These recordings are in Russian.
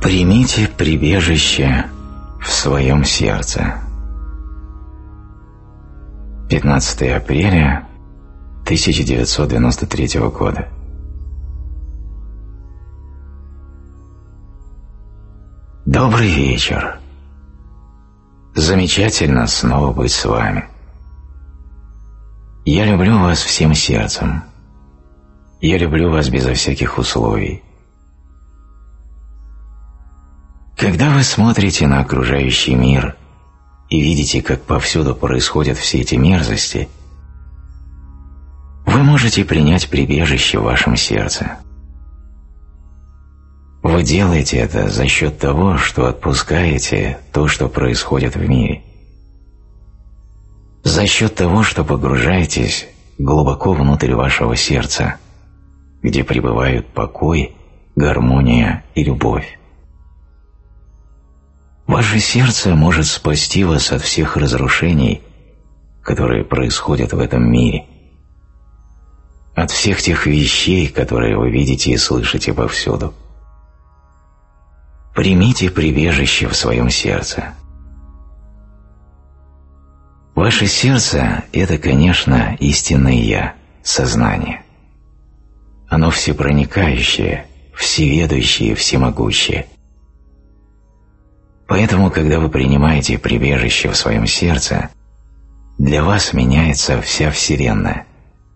Примите прибежище в своем сердце. 15 апреля 1993 года. Добрый вечер. Замечательно снова быть с вами. Я люблю вас всем сердцем. Я люблю вас безо всяких условий. Когда вы смотрите на окружающий мир и видите, как повсюду происходят все эти мерзости, вы можете принять прибежище в вашем сердце. Вы делаете это за счет того, что отпускаете то, что происходит в мире. За счет того, что погружаетесь глубоко внутрь вашего сердца, где пребывают покой, гармония и любовь. Ваше сердце может спасти вас от всех разрушений, которые происходят в этом мире, от всех тех вещей, которые вы видите и слышите повсюду. Примите прибежище в своем сердце. Ваше сердце – это, конечно, истинное «Я», сознание. Оно всепроникающее, всеведущее, всемогущее. Поэтому, когда вы принимаете прибежище в своем сердце, для вас меняется вся Вселенная.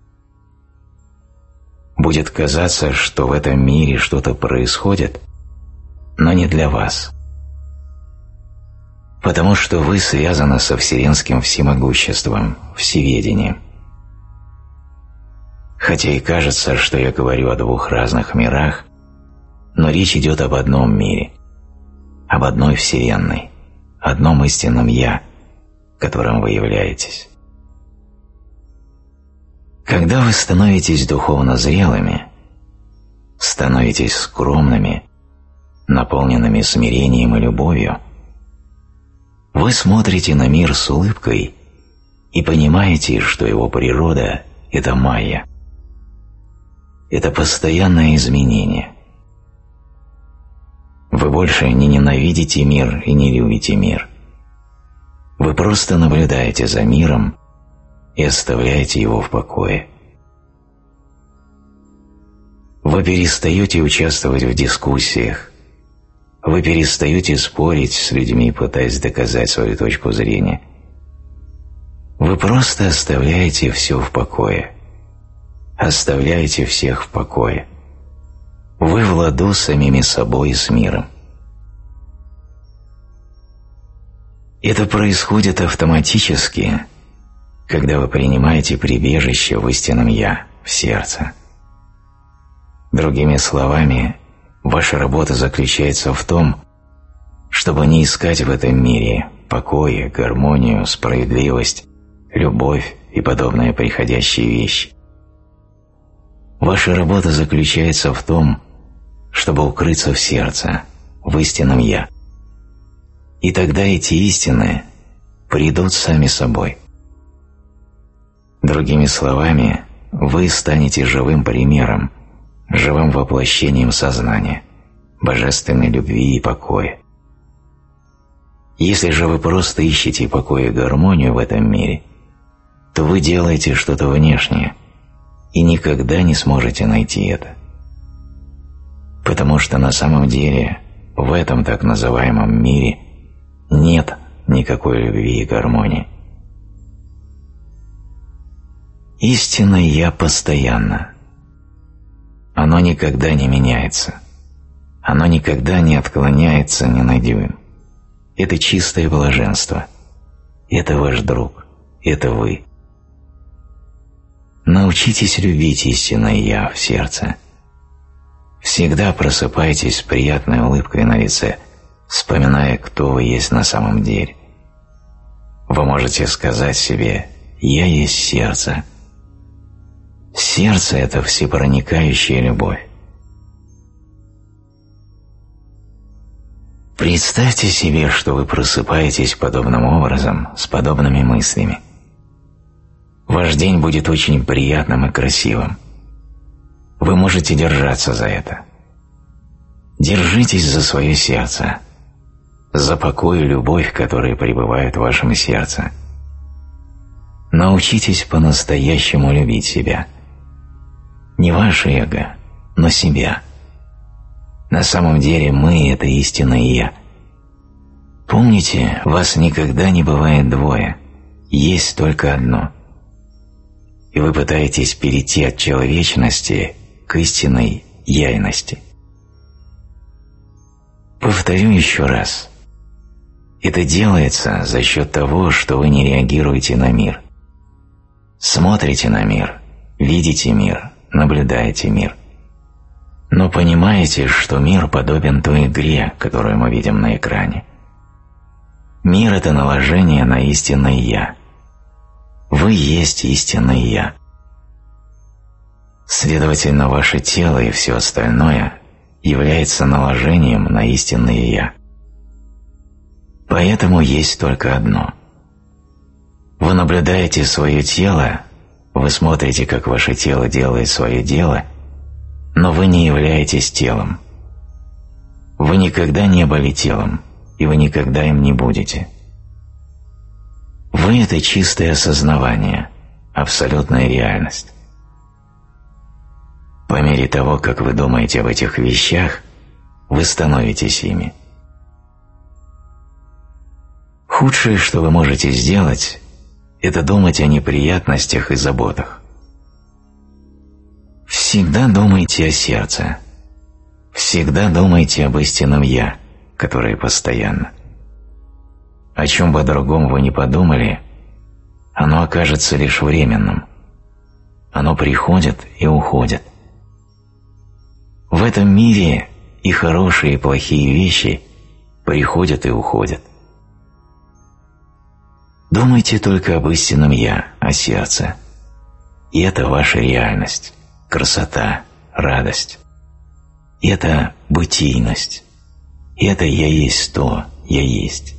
Будет казаться, что в этом мире что-то происходит, но не для вас. Потому что вы связаны со вселенским всемогуществом, всеведением. Хотя и кажется, что я говорю о двух разных мирах, но речь идет об одном мире, об одной Вселенной, одном истинном «Я», которым вы являетесь. Когда вы становитесь духовно зрелыми, становитесь скромными, наполненными смирением и любовью, вы смотрите на мир с улыбкой и понимаете, что его природа – это майя. Это постоянное изменение. Вы больше не ненавидите мир и не любите мир. Вы просто наблюдаете за миром и оставляете его в покое. Вы перестаете участвовать в дискуссиях, вы перестаете спорить с людьми, пытаясь доказать свою точку зрения. Вы просто оставляете все в покое. Оставляете всех в покое. Вы в ладу с самими собой и с миром. Это происходит автоматически, когда вы принимаете прибежище в истинном «Я», в сердце. Другими словами, ваша работа заключается в том, чтобы не искать в этом мире покой, гармонию, справедливость, любовь и подобные приходящие вещи. Ваша работа заключается в том, чтобы укрыться в сердце, в истинном «Я». И тогда эти истины придут сами собой. Другими словами, вы станете живым примером, живым воплощением сознания, божественной любви и покоя. Если же вы просто ищете покой и гармонию в этом мире, то вы делаете что-то внешнее и никогда не сможете найти это. Потому что на самом деле в этом так называемом мире нет никакой любви и гармонии. Истинное «Я» постоянно. Оно никогда не меняется. Оно никогда не отклоняется ни на дюйм. Это чистое блаженство. Это ваш друг. Это вы. Научитесь любить истинное «Я» в сердце. Всегда просыпайтесь с приятной улыбкой на лице, вспоминая, кто вы есть на самом деле. Вы можете сказать себе «Я есть сердце». Сердце – это всепроникающая любовь. Представьте себе, что вы просыпаетесь подобным образом, с подобными мыслями. Ваш день будет очень приятным и красивым. Вы можете держаться за это. Держитесь за свое сердце, за покой и любовь, которые пребывают в вашем сердце. Научитесь по-настоящему любить себя. Не ваше эго, но себя. На самом деле мы – это истинное «Я». Помните, вас никогда не бывает двое, есть только одно. И вы пытаетесь перейти от человечности к истинной яйности. Повторю еще раз. Это делается за счет того, что вы не реагируете на мир. Смотрите на мир, видите мир, наблюдаете мир. Но понимаете, что мир подобен той игре, которую мы видим на экране. Мир – это наложение на истинное «Я». Вы есть истинное «Я». Следовательно, ваше тело и все остальное является наложением на истинное «Я». Поэтому есть только одно. Вы наблюдаете свое тело, вы смотрите, как ваше тело делает свое дело, но вы не являетесь телом. Вы никогда не были телом, и вы никогда им не будете. Вы – это чистое осознавание, абсолютная реальность. По мере того, как вы думаете об этих вещах, вы становитесь ими. Худшее, что вы можете сделать, это думать о неприятностях и заботах. Всегда думайте о сердце. Всегда думайте об истинном «Я», которое постоянно. О чем бы другом вы ни подумали, оно окажется лишь временным. Оно приходит и уходит. В этом мире и хорошие, и плохие вещи приходят и уходят. Думайте только об истинном «Я», о сердце. И это ваша реальность, красота, радость. Это бытийность. Это «Я есть то, я есть».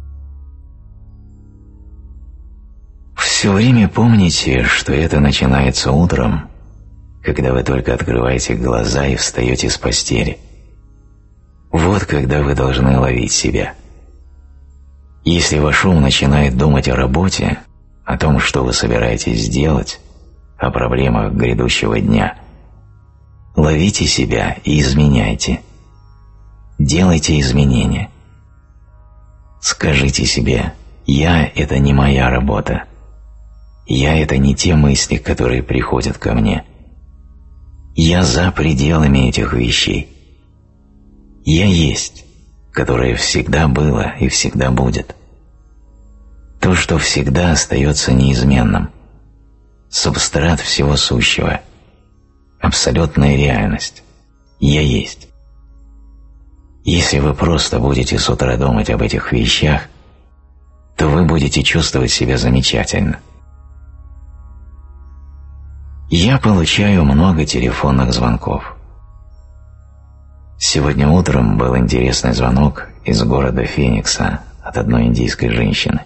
Все время помните, что это начинается утром, когда вы только открываете глаза и встаете с постели. Вот когда вы должны ловить себя. Если ваш ум начинает думать о работе, о том, что вы собираетесь сделать, о проблемах грядущего дня, ловите себя и изменяйте. Делайте изменения. Скажите себе: «Я – это не моя работа. Я – это не те мысли, которые приходят ко мне. Я за пределами этих вещей. Я есть, которое всегда было и всегда будет. То, что всегда остается неизменным. Субстрат всего сущего. Абсолютная реальность. Я есть». Если вы просто будете с утра думать об этих вещах, то вы будете чувствовать себя замечательно. Я получаю много телефонных звонков. Сегодня утром был интересный звонок из города Феникса от одной индийской женщины.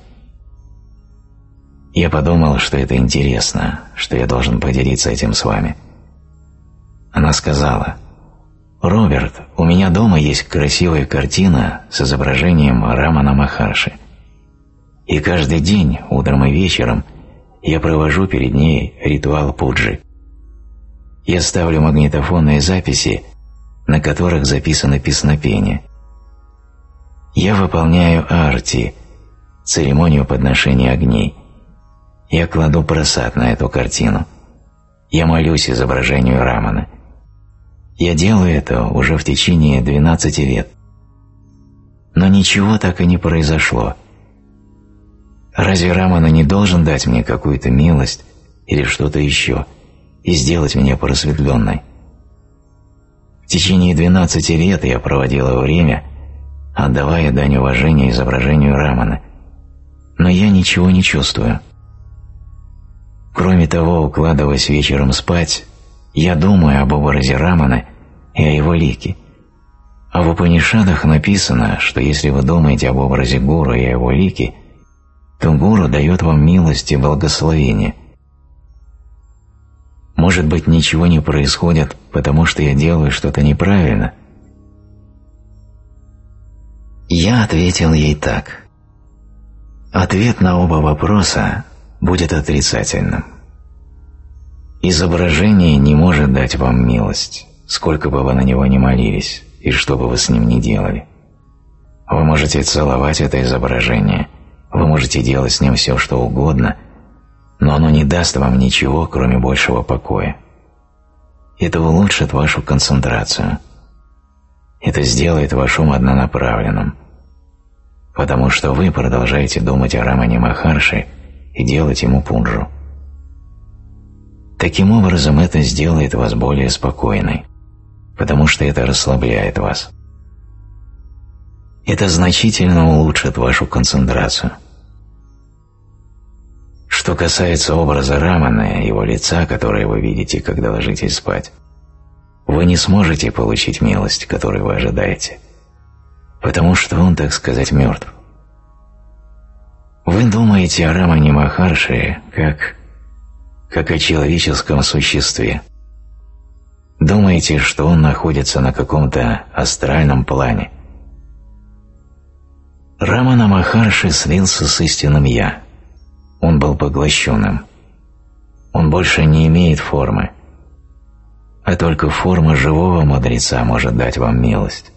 Я подумал, что это интересно, что я должен поделиться этим с вами. Она сказала: «Роберт, у меня дома есть красивая картина с изображением Рамана Махарши. И каждый день, утром и вечером, я провожу перед ней ритуал пуджи. Я ставлю магнитофонные записи, на которых записано песнопение. Я выполняю арти, церемонию подношения огней. Я кладу прасад на эту картину. Я молюсь изображению Рамана. Я делаю это уже в течение 12 лет. Но ничего так и не произошло. Разве Рамана не должен дать мне какую-то милость или что-то еще и сделать меня просветленной? В течение 12 лет я проводила время, отдавая дань уважения изображению Рамана, но я ничего не чувствую. Кроме того, укладываясь вечером спать, я думаю об образе Рамана и о его лике. А в Упанишадах написано, что если вы думаете об образе гуру и о его лике, то гуру дает вам милость и благословение. Может быть, ничего не происходит, потому что я делаю что-то неправильно? Я ответил ей так. Ответ на оба вопроса будет отрицательным. Изображение не может дать вам милость, сколько бы вы на него ни молились и что бы вы с ним ни делали. Вы можете целовать это изображение, вы можете делать с ним все, что угодно, но оно не даст вам ничего, кроме большего покоя. Это улучшит вашу концентрацию. Это сделает ваш ум однонаправленным, потому что вы продолжаете думать о Рамане Махарши и делать ему пунджу. Таким образом, это сделает вас более спокойной, потому что это расслабляет вас. Это значительно улучшит вашу концентрацию. Что касается образа Рамана и его лица, которое вы видите, когда ложитесь спать, вы не сможете получить милость, которую вы ожидаете, потому что он, так сказать, мертв. Вы думаете о Рамане Махарши как о человеческом существе. Думаете, что он находится на каком-то астральном плане. Рамана Махарши слился с истинным «Я». Он был поглощенным. Он больше не имеет формы, а только форма живого мудреца может дать вам милость.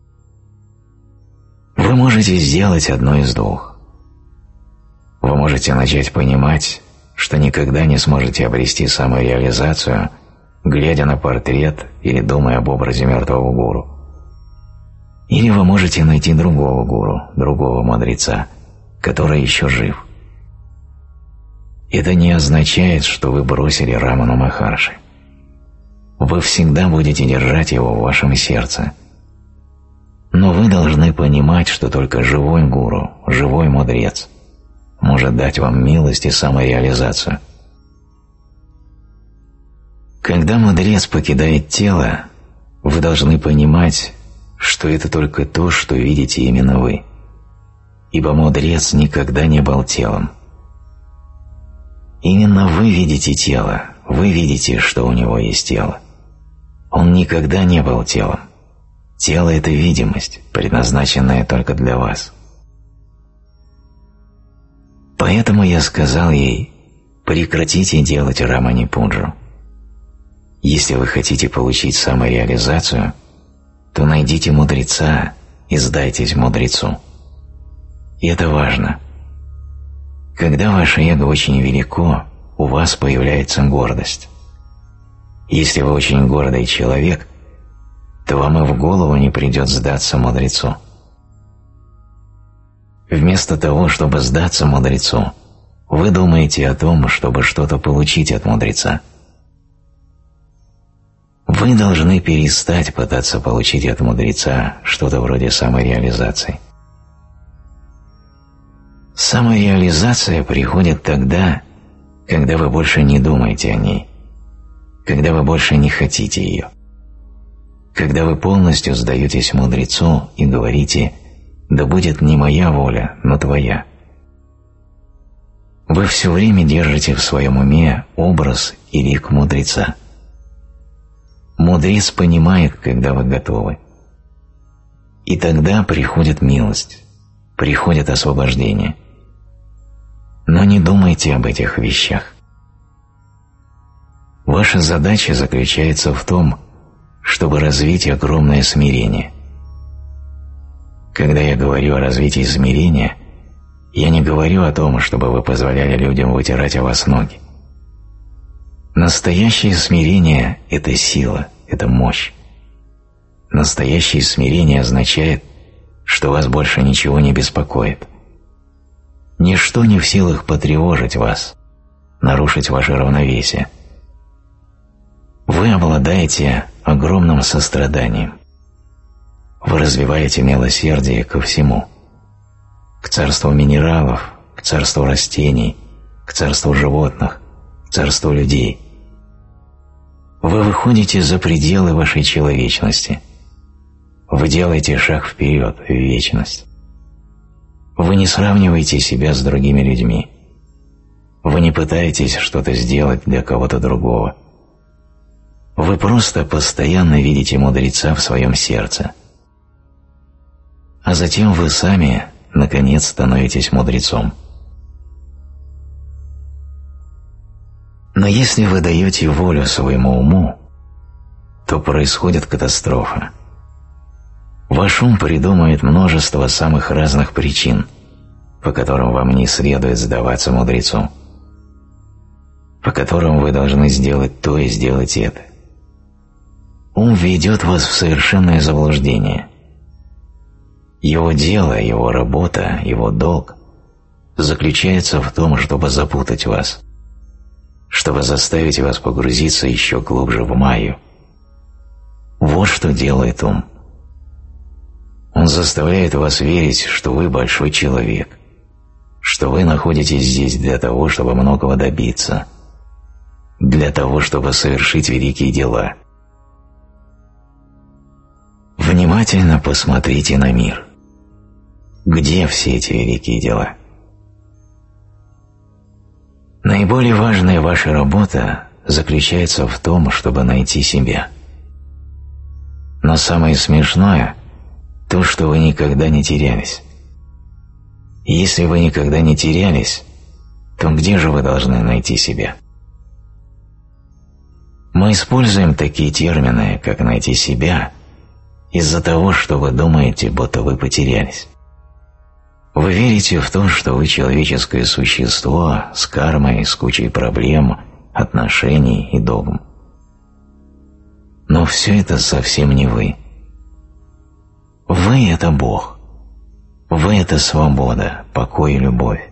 Вы можете сделать одно из двух. Вы можете начать понимать, что никогда не сможете обрести самореализацию, глядя на портрет или думая об образе мертвого гуру. Или вы можете найти другого гуру, другого мудреца, который еще жив. Это не означает, что вы бросили Раману Махарши. Вы всегда будете держать его в вашем сердце. Но вы должны понимать, что только живой гуру, живой мудрец может дать вам милость и самореализацию. Когда мудрец покидает тело, вы должны понимать, что это только то, что видите именно вы, ибо мудрец никогда не был телом. Именно вы видите тело, вы видите, что у него есть тело. Он никогда не был телом. Тело – это видимость, предназначенная только для вас. Поэтому я сказал ей: прекратите делать Рамани Пунджу. Если вы хотите получить самореализацию, то найдите мудреца и сдайтесь мудрецу. И это важно. Когда ваше эго очень велико, у вас появляется гордость. Если вы очень гордый человек, то вам и в голову не придет сдаться мудрецу. Вместо того, чтобы сдаться мудрецу, вы думаете о том, чтобы что-то получить от мудреца. Вы должны перестать пытаться получить от мудреца что-то вроде самореализации. Самореализация приходит тогда, когда вы больше не думаете о ней, когда вы больше не хотите ее, когда вы полностью сдаетесь мудрецу и говорите: «Да будет не моя воля, но твоя». Вы все время держите в своем уме образ и лик мудреца. Мудрец понимает, когда вы готовы. И тогда приходит милость, приходит освобождение. Но не думайте об этих вещах. Ваша задача заключается в том, чтобы развить огромное смирение. Когда я говорю о развитии смирения, я не говорю о том, чтобы вы позволяли людям вытирать о вас ноги. Настоящее смирение – это сила, это мощь. Настоящее смирение означает, что вас больше ничего не беспокоит. Ничто не в силах потревожить вас, нарушить ваше равновесие. Вы обладаете огромным состраданием. Вы развиваете милосердие ко всему. К царству минералов, к царству растений, к царству животных, к царству людей. Вы выходите за пределы вашей человечности. Вы делаете шаг вперед, в вечность. Вы не сравниваете себя с другими людьми. Вы не пытаетесь что-то сделать для кого-то другого. Вы просто постоянно видите мудреца в своем сердце. а затем вы сами, наконец, становитесь мудрецом. Но если вы даете волю своему уму, то происходит катастрофа. Ваш ум придумает множество самых разных причин, по которым вам не следует сдаваться мудрецу, по которым вы должны сделать то и сделать это. Ум введет вас в совершенное заблуждение. Его дело, его работа, его долг заключается в том, чтобы запутать вас, чтобы заставить вас погрузиться еще глубже в майю. Вот что делает ум. Он заставляет вас верить, что вы большой человек, что вы находитесь здесь для того, чтобы многого добиться, для того, чтобы совершить великие дела. Внимательно посмотрите на мир. Где все эти великие дела? Наиболее важная ваша работа заключается в том, чтобы найти себя. Но самое смешное – то, что вы никогда не терялись. И если вы никогда не терялись, то где же вы должны найти себя? Мы используем такие термины, как «найти себя», из-за того, что вы думаете, будто вы потерялись. Вы верите в то, что вы человеческое существо с кармой, с кучей проблем, отношений и догм. Но все это совсем не вы. Вы – это Бог. Вы – это свобода, покой и любовь.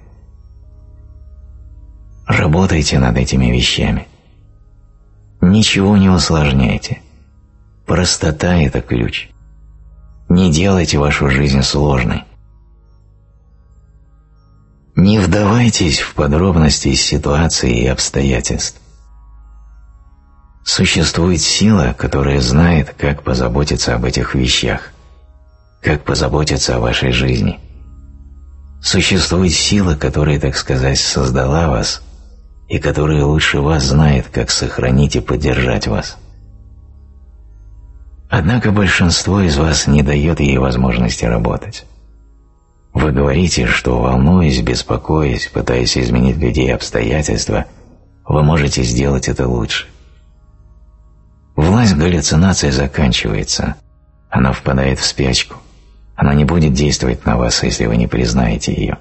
Работайте над этими вещами. Ничего не усложняйте. Простота – это ключ. Не делайте вашу жизнь сложной. Не вдавайтесь в подробности ситуаций и обстоятельств. Существует сила, которая знает, как позаботиться об этих вещах, как позаботиться о вашей жизни. Существует сила, которая, так сказать, создала вас и которая лучше вас знает, как сохранить и поддержать вас. Однако большинство из вас не дает ей возможности работать. Вы говорите, что, волнуясь, беспокоясь, пытаясь изменить людей и обстоятельства, вы можете сделать это лучше. Власть галлюцинаций заканчивается, она впадает в спячку, она не будет действовать на вас, если вы не признаете ее.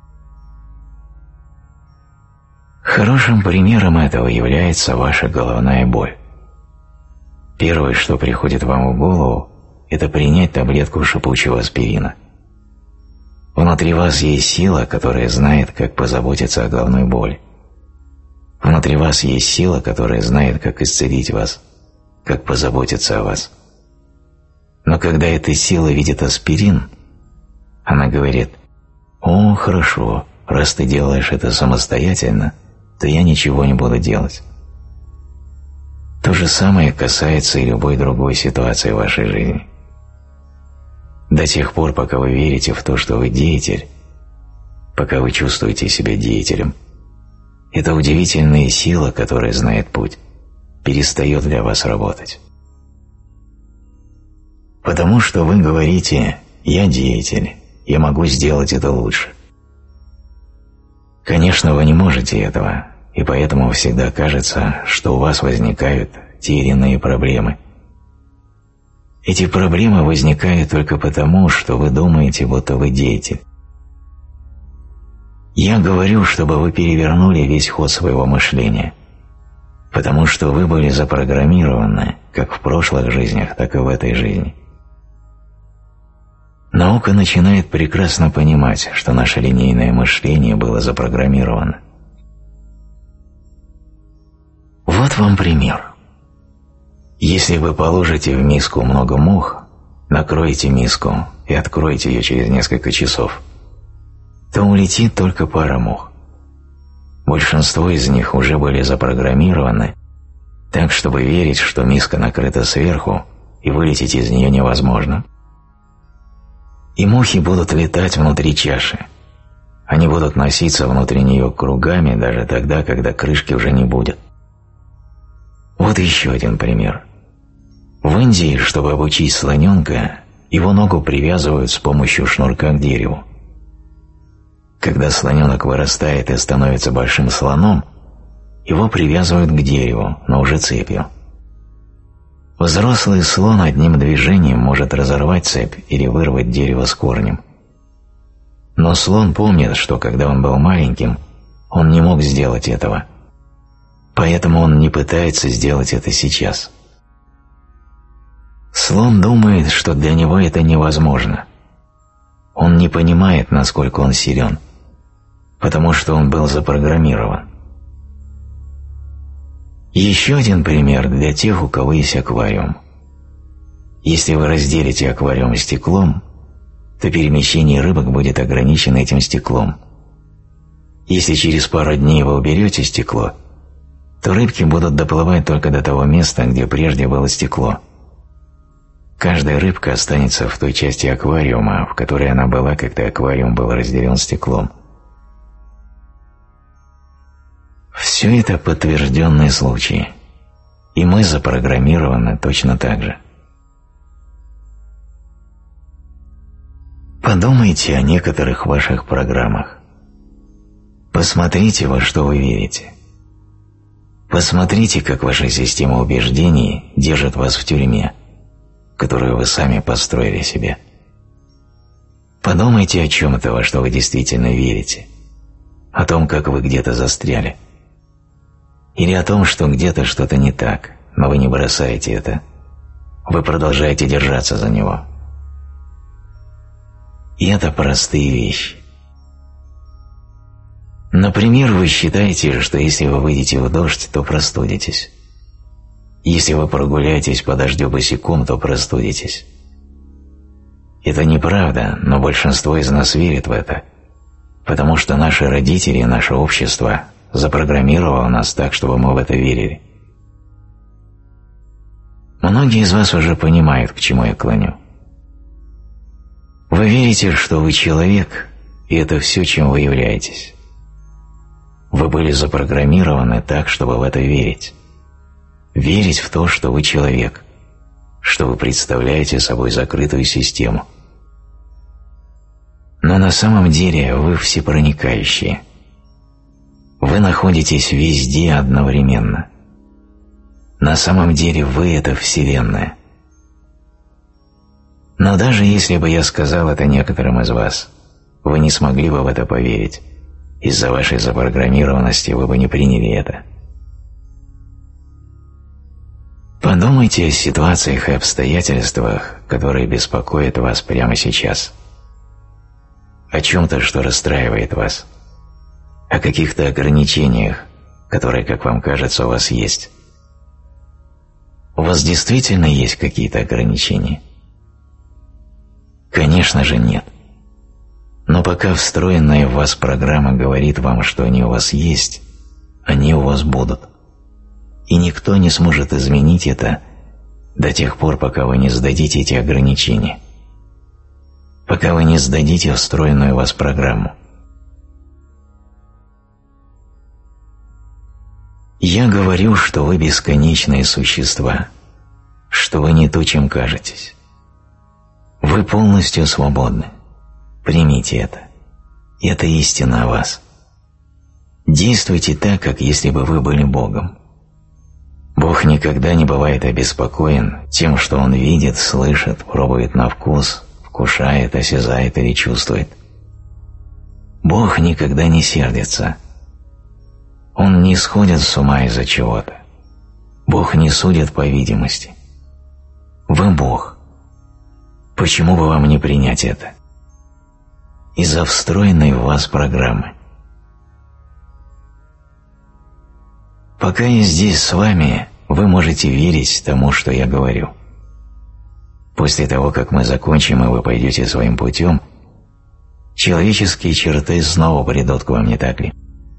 Хорошим примером этого является ваша головная боль. Первое, что приходит вам в голову, это принять таблетку шипучего аспирина. Внутри вас есть сила, которая знает, как позаботиться о головной боли. Внутри вас есть сила, которая знает, как исцелить вас, как позаботиться о вас. Но когда эта сила видит аспирин, она говорит: «О, хорошо, раз ты делаешь это самостоятельно, то я ничего не буду делать». То же самое касается и любой другой ситуации в вашей жизни. До тех пор, пока вы верите в то, что вы деятель, пока вы чувствуете себя деятелем, эта удивительная сила, которая знает путь, перестает для вас работать. Потому что вы говорите: «Я деятель, я могу сделать это лучше». Конечно, вы не можете этого, и поэтому всегда кажется, что у вас возникают те или иные проблемы. Эти проблемы возникают только потому, что вы думаете, будто вы деятель. Я говорю, чтобы вы перевернули весь ход своего мышления, потому что вы были запрограммированы как в прошлых жизнях, так и в этой жизни. Наука начинает прекрасно понимать, что наше линейное мышление было запрограммировано. Вот вам пример. Если вы положите в миску много мух, накроете миску и откроете ее через несколько часов, то улетит только пара мух. Большинство из них уже были запрограммированы так, чтобы верить, что миска накрыта сверху и вылететь из нее невозможно. И мухи будут летать внутри чаши. Они будут носиться внутри нее кругами даже тогда, когда крышки уже не будет. Вот еще один пример. В Индии, чтобы обучить слоненка, его ногу привязывают с помощью шнурка к дереву. Когда слоненок вырастает и становится большим слоном, его привязывают к дереву, но уже цепью. Взрослый слон одним движением может разорвать цепь или вырвать дерево с корнем. Но слон помнит, что когда он был маленьким, он не мог сделать этого, поэтому он не пытается сделать это сейчас. Слон думает, что для него это невозможно. Он не понимает, насколько он силен, потому что он был запрограммирован. Еще один пример для тех, у кого есть аквариум. Если вы разделите аквариум стеклом, то перемещение рыбок будет ограничено этим стеклом. Если через пару дней вы уберете стекло, то рыбки будут доплывать только до того места, где прежде было стекло. Каждая рыбка останется в той части аквариума, в которой она была, когда аквариум был разделен стеклом. Все это подтвержденные случаи, и мы запрограммированы точно так же. Подумайте о некоторых ваших программах. Посмотрите, во что вы верите. Посмотрите, как ваша система убеждений держит вас в тюрьме, которую вы сами построили себе. Подумайте о чем-то, во что вы действительно верите, о том, как вы где-то застряли. Или о том, что где-то что-то не так, но вы не бросаете это. Вы продолжаете держаться за него. И это простые вещи. Например, вы считаете, что если вы выйдете в дождь, то простудитесь. Если вы прогуляетесь по дождю босиком, то простудитесь. Это неправда, но большинство из нас верит в это, потому что наши родители и наше общество запрограммировало нас так, чтобы мы в это верили. Многие из вас уже понимают, к чему я клоню. Вы верите, что вы человек, и это все, чем вы являетесь. Вы были запрограммированы так, чтобы в это верить. Верить в то, что вы человек, что вы представляете собой закрытую систему. Но на самом деле вы всепроникающие. Вы находитесь везде одновременно. На самом деле вы – это Вселенная. Но даже если бы я сказал это некоторым из вас, вы не смогли бы в это поверить. Из-за вашей запрограммированности вы бы не приняли это. Подумайте о ситуациях и обстоятельствах, которые беспокоят вас прямо сейчас. О чем-то, что расстраивает вас. О каких-то ограничениях, которые, как вам кажется, у вас есть. У вас действительно есть какие-то ограничения? Конечно же нет. Но пока встроенная в вас программа говорит вам, что они у вас есть, они у вас будут. И никто не сможет изменить это до тех пор, пока вы не сдадите эти ограничения. Пока вы не сдадите встроенную в вас программу. Я говорю, что вы бесконечные существа, что вы не то, чем кажетесь. Вы полностью свободны. Примите это. Это истина о вас. Действуйте так, как если бы вы были Богом. Бог никогда не бывает обеспокоен тем, что Он видит, слышит, пробует на вкус, вкушает, осязает или чувствует. Бог никогда не сердится. Он не сходит с ума из-за чего-то. Бог не судит по видимости. Вы Бог. Почему бы вам не принять это? Из-за встроенной в вас программы. Пока я здесь с вами, вы можете верить тому, что я говорю. После того, как мы закончим и вы пойдете своим путем, человеческие черты снова придут к вам, не так ли?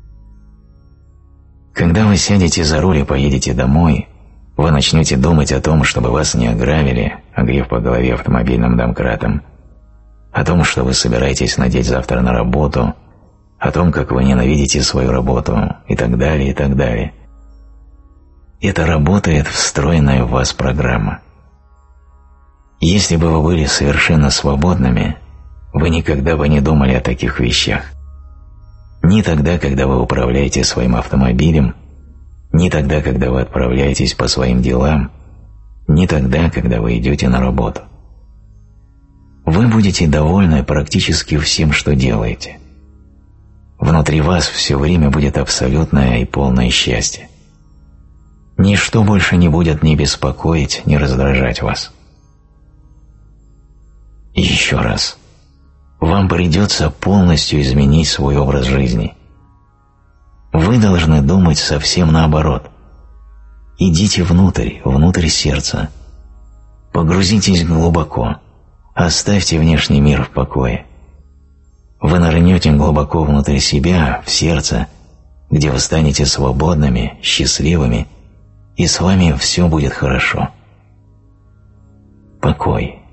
Когда вы сядете за руль и поедете домой, вы начнете думать о том, чтобы вас не ограбили, огрев по голове автомобильным домкратом, о том, что вы собираетесь надеть завтра на работу, о том, как вы ненавидите свою работу и так далее, и так далее. Это работает встроенная в вас программа. Если бы вы были совершенно свободными, вы никогда бы не думали о таких вещах. Ни тогда, когда вы управляете своим автомобилем, ни тогда, когда вы отправляетесь по своим делам, ни тогда, когда вы идете на работу. Вы будете довольны практически всем, что делаете. Внутри вас все время будет абсолютное и полное счастье. Ничто больше не будет ни беспокоить, ни раздражать вас. И еще раз. Вам придется полностью изменить свой образ жизни. Вы должны думать совсем наоборот. Идите внутрь сердца. Погрузитесь глубоко. Оставьте внешний мир в покое. Вы нырнете глубоко внутрь себя, в сердце, где вы станете свободными, счастливыми, и с вами все будет хорошо. Покой.